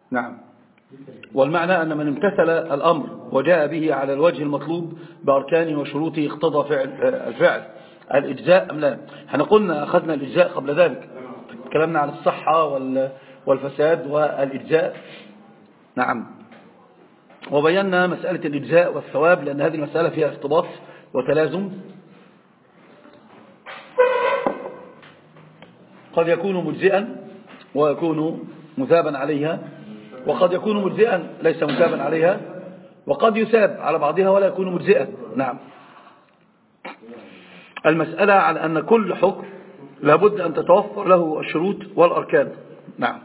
نعم. والمعنى أن من امتثل الأمر وجاء به على الوجه المطلوب بأركانه وشروطه اقتضى الفعل الإجزاء أم لا. احنا قلنا أخذنا الإجزاء قبل ذلك، تكلمنا عن الصحة والفساد والإجزاء. نعم. وبينا مسألة الإجزاء والثواب لأن هذه المسألة فيها ارتباط وتلازم. قد يكون مجزئا ويكون مثابا عليها، وقد يكون مجزئا ليس مثابا عليها، وقد يثاب على بعضها ولا يكون مجزئا. نعم. المسألة على أن كل حكم لابد أن تتوفر له الشروط والأركان. نعم.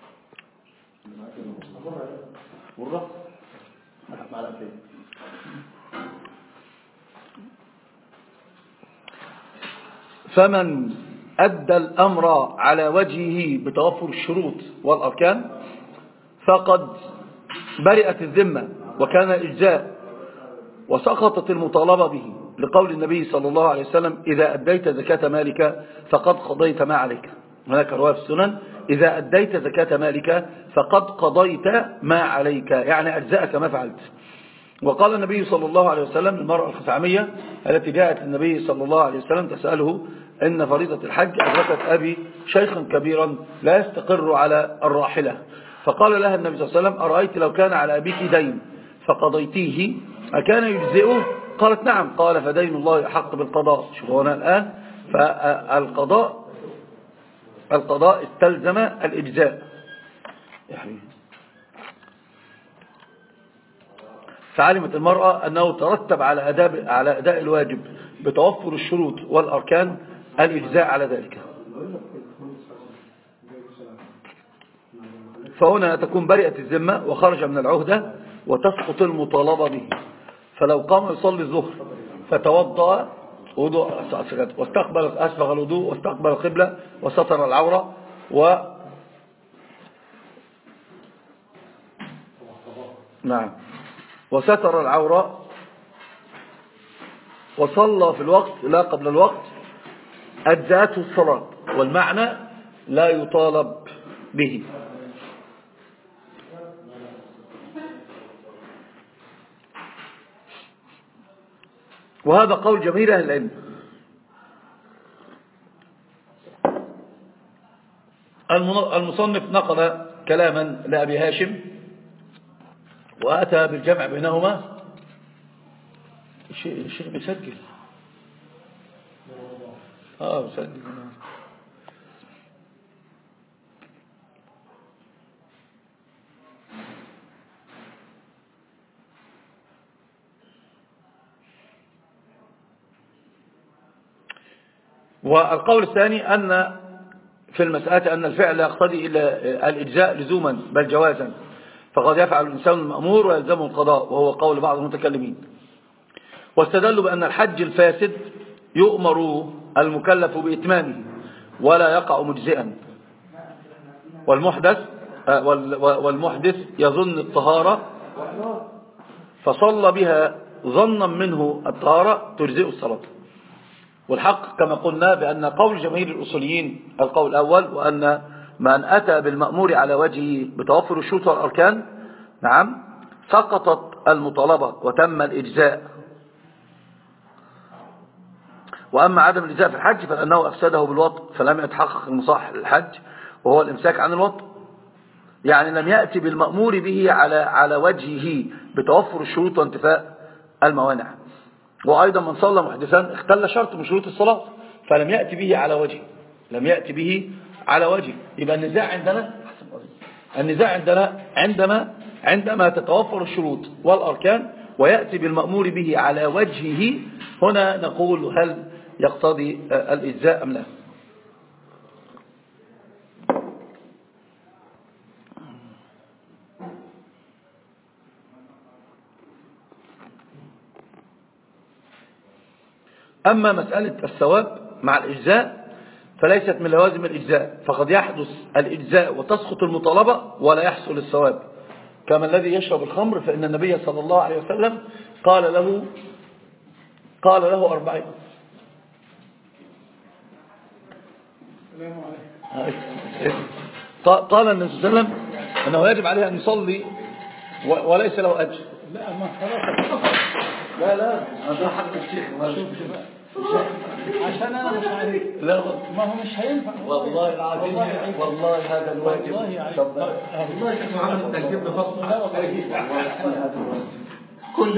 فمن أدى الأمر على وجهه بتوفر الشروط والأركان فقد برئت الذمة وكان الإجزاء وسقطت المطالبة به، لقول النبي صلى الله عليه وسلم: إذا أديت زكاة مالك فقد قضيت ما عليك. هناك رواية في السنن: إذا أديت زكاة مالك فقد قضيت ما عليك، يعني أجزأك ما فعلت. وقال النبي صلى الله عليه وسلم المرأة الخثعمية التي جاءت للنبي صلى الله عليه وسلم تسأله: إن فريضة الحج أدركت أبي شيخا كبيرا لا يستقر على الراحلة. فقال لها النبي صلى الله عليه وسلم: أرأيت لو كان على أبيك دين فقضيتيه أكان يجزئه؟ قالت: نعم. قال: فدين الله أحق بالقضاء. شوفوا هنا الآن، فالقضاء استلزم الإجزاء. فعلمت المرأة أنه ترتب على أداء الواجب بتوفر الشروط والأركان الإجزاء على ذلك. فهنا تكون برئة الذمة وخرج من العهدة وتسقط المطالبة به. فلو قام يصلي الظهر فتوضأ أسبغ الوضوء واستقبل القبلة وستر العورة نعم وستر العورة وصلى في الوقت لا قبل الوقت أجزأته الصلاة، والمعنى لا يطالب به. وهذا قول جميع أهل العلم. المصنف نقل كلاما لأبي هاشم وأتى بالجمع بينهما. الشيخ بيسجل بيسجل. والقول الثاني أن في المسألة أن الفعل يقتضي إلى الإجزاء لزوما بل جوازا، فقد يفعل الإنسان المأمور ويلزمه القضاء، وهو قول بعض المتكلمين. واستدلوا بأن الحج الفاسد يؤمر المكلف بإتمامه ولا يقع مجزئا، والمحدث يظن الطهارة فصلى بها ظنا منه الطهارة تجزئ الصلاة. والحق كما قلنا بأن قول جماهير الأصوليين القول الأول، وأن من أتى بالمأمور على وجهه بتوفر الشروط والأركان نعم سقطت المطالبة وتم الإجزاء. وأما عدم الإجزاء في الحج فلأنه أفسده بالوطء فلم يتحقق المصالح للحج وهو الإمساك عن الوطء، يعني لم يأتي بالمأمور به على وجهه بتوفر الشروط وانتفاء الموانع. وأيضا من صلى محدثا اختل شرط من شروط الصلاة فلم يأتي به على وجهه، يبقى النزاع عندنا عندما تتوفر الشروط والأركان ويأتي بالمأمور به على وجهه، هنا نقول هل يقتضي الإجزاء أم لا. أما مسألة الثواب مع الإجزاء فليست من لوازم الإجزاء، فقد يحدث الإجزاء وتسقط المطالبة ولا يحصل الثواب، كما الذي يشرب الخمر فإن النبي صلى الله عليه وسلم قال له 40. قال النبي صلى الله عليه وسلم أنه يجب عليه أن يصلي وليس له أجر. لا ما خلاص. لا هذا حق الشيخ. عشان أنا مش عارف. لا ما هو مش هينفع. والله العظيم والله هذا الواجب. والله يا شيخ محمد تجيب بفضل كل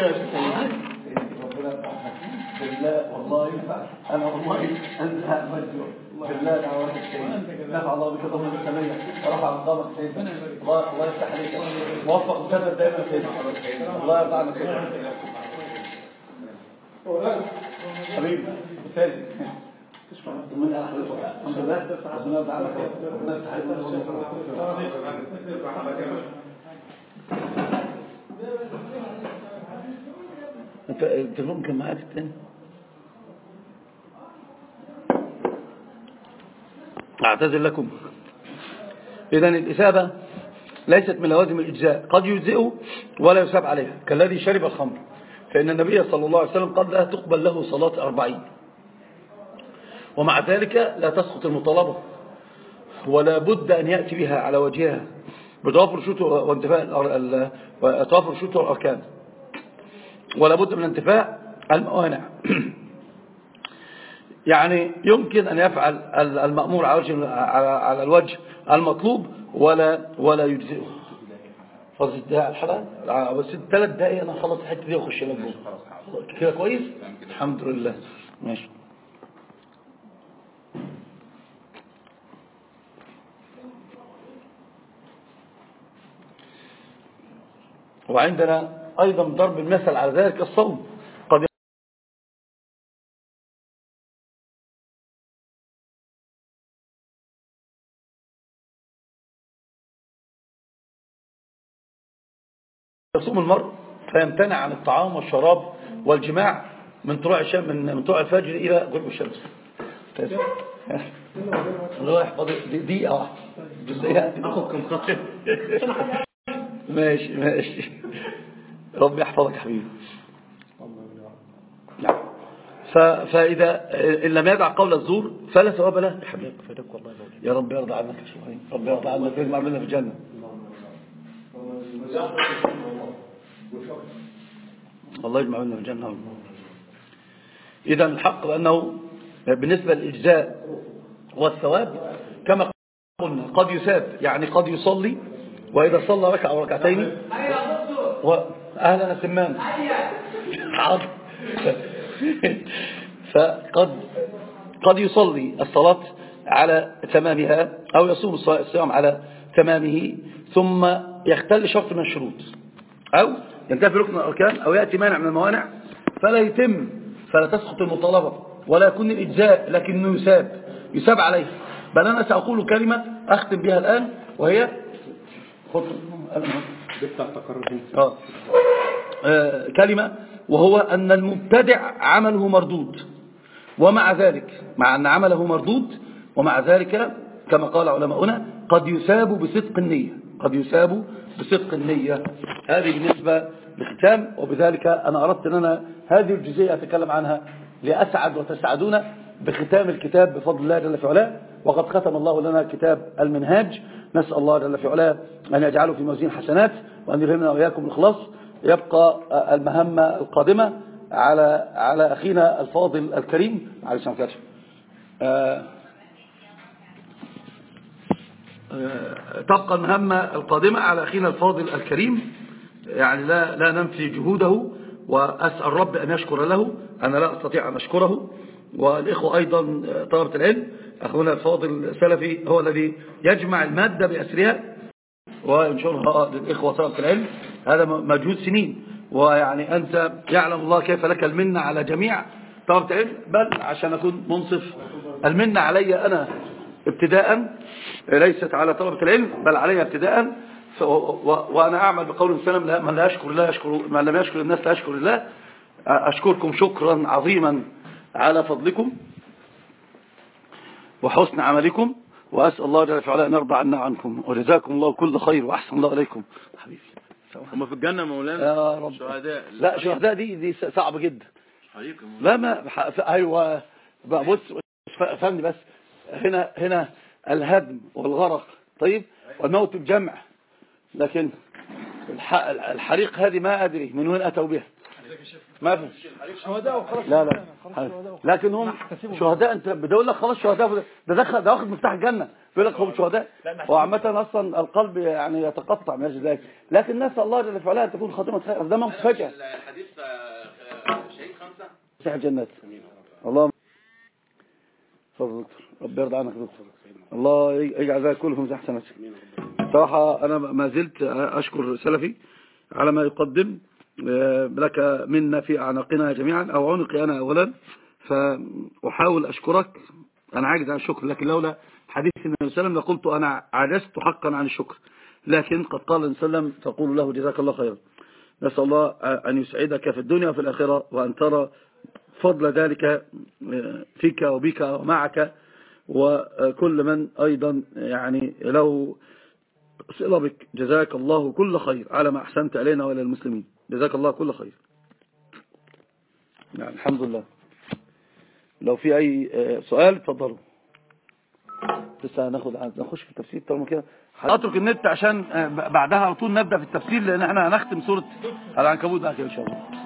بالله والله أنا والله أنتهى مجدور بالله دعوات السيد نفع الله بك ضمن السمية ورفع مقامك سيدنا الله يفتح عليك موفق وسدد دائما سيدنا الله يرضى عنك سيدنا حبيبي مثالي من الحمد لله ربنا يرضى عنك ربنا يفتح عليك انت ممكن معاك الثاني اعتذر لكم. اذن الإثابة ليست من لوازم الإجزاء، قد يجزئه ولا يثاب عليها كالذي شرب الخمر، فإن النبي صلى الله عليه وسلم قال لا تقبل له صلاة 40 ومع ذلك لا تسقط المطالبة ولا بد أن يأتي بها على وجهها بتوافر شروط وانتفاء توافر شروط والأركان ولا بد من انتفاء الموانع. يعني يمكن أن يفعل المأمور على الوجه المطلوب ولا يجزئه. فاضل دقيقة الحلقة بس 3 دقائق أنا خلص الحتة دي وأخش لك كده كويس الحمد لله ماشي. وعندنا أيضا ضرب المثل على ذلك الصوم. قد يصوم المرء فيمتنع عن الطعام والشراب والجماع من طلوع الفجر إلى غروب الشمس. رايح دقيقة واحدة جزئيات ماشي ربي يحفظك حبيبي. فإذا إن لم يدع قول الزور فلا ثواب له يا حبيبي. يا رب يرضى عنك يا شيخ، رب يرضى عنك ويجمع بيننا في الجنة. الله يجمع بيننا في الجنة. إذا الحق بأنه بالنسبة للإجزاء والثواب كما قلنا قد يثاب، يعني قد يصلي وإذا صلى ركعة أو ركعتين أهلا سمان حاضر فقد يصلي الصلاة على تمامها أو يصوم الصيام على تمامه ثم يختل شرط من الشروط أو ينتفي ركن الأركان أو يأتي مانع من الموانع فلا يتم، فلا تسقط المطالبة ولا يكون الإجزاء لكنه يساب عليه. بل أنا سأقول كلمة أختم بها الآن وهي كلمة وهو أن المبتدع عمله مردود، ومع ذلك مع أن عمله مردود ومع ذلك كما قال علماؤنا قد يثاب بصدق النية، قد يثاب بصدق النية. هذه بالنسبة لختام، وبذلك أنا أردت أن أنا هذه الجزئية أتكلم عنها لأسعد وتسعدون بختام الكتاب بفضل الله جل في علاه. وقد ختم الله لنا كتاب المنهاج، نسأل الله جل في علاه أن يجعله في موازين حسنات وأن يلهمنا وإياكم الإخلاص. يبقى المهمة القادمة على أخينا الفاضل الكريم عليه السلام عليكم. تبقى المهمة القادمة على أخينا الفاضل الكريم، يعني لا ننفي جهوده وأسأل رب أن يشكر له، أنا لا أستطيع أن أشكره. والإخوة أيضا طلبة العلم، أخونا الفاضل سلفي هو الذي يجمع المادة بأسرها وينشرها للإخوة طلبة العلم. هذا مجهود سنين، ويعني أنت يعلم الله كيف لك المنة على جميع طلبة العلم، بل عشان أكون منصف المنة علي أنا ابتداء، ليست على طلبة العلم بل علي ابتداء. وأنا أعمل بقول سلم من لا يشكر الله من لم يشكر الناس لا يشكر الله. أشكركم شكرا عظيما على فضلكم وحسن عملكم، وأسأل الله جل وعلا أن يرضى عنا عنكم، وجزاكم الله كل خير وأحسن الله إليكم حبيبي. هم في الجنة مولانا يا رب. شهداء. لا شهداء دي صعبة جدا. لا ما أيوة بص فهمني بس. هنا الهدم والغرق طيب والموت بجمع لكن الحريق هذه ما أدري من وين أتوا بها، ما في شهداء وخلاص. لا لكن هم شهداء. انت بدول لك خلاص شهداء، ده واخد مفتاح الجنة بيقول لك هم شهداء. وعامة اصلا القلب يعني يتقطع من اجل ذلك، لكن نسأل الله جل في علاه ان تكون خاتمة خير. ده موت فجأة. الحديث شهيد 5 صحيح الجنات. اللهم تفضل دكتور، ربي يرضى عنك دكتور، الله يجعل ذلك كلهم زي حسناتك. صراحة انا ما زلت اشكر سلفي على ما يقدم لك منا في أعناقنا جميعا، أو عنقي أنا أولا، فأحاول أشكرك. أنا عاجز عن الشكر، لكن لولا حديث النبي صلى الله عليه وسلم لقلت أنا عجزت حقا عن الشكر، لكن قد قال النبي صلى الله عليه وسلم تقول له جزاك الله خيرا. نسأل الله أن يسعدك في الدنيا وفي الآخرة، وأن ترى فضل ذلك فيك وبك ومعك وكل من أيضا يعني له صلة بك. جزاك الله كل خير على ما أحسنت علينا وإلى المسلمين، جزاك الله كل خير. يعني الحمد لله. لو في أي سؤال تفضلوا. لسه نخش في التفسير طالما كده. أترك النت عشان بعدها على طول نبدأ في التفسير، لأن احنا هنختم سورة العنكبوت بعد كده إن شاء الله.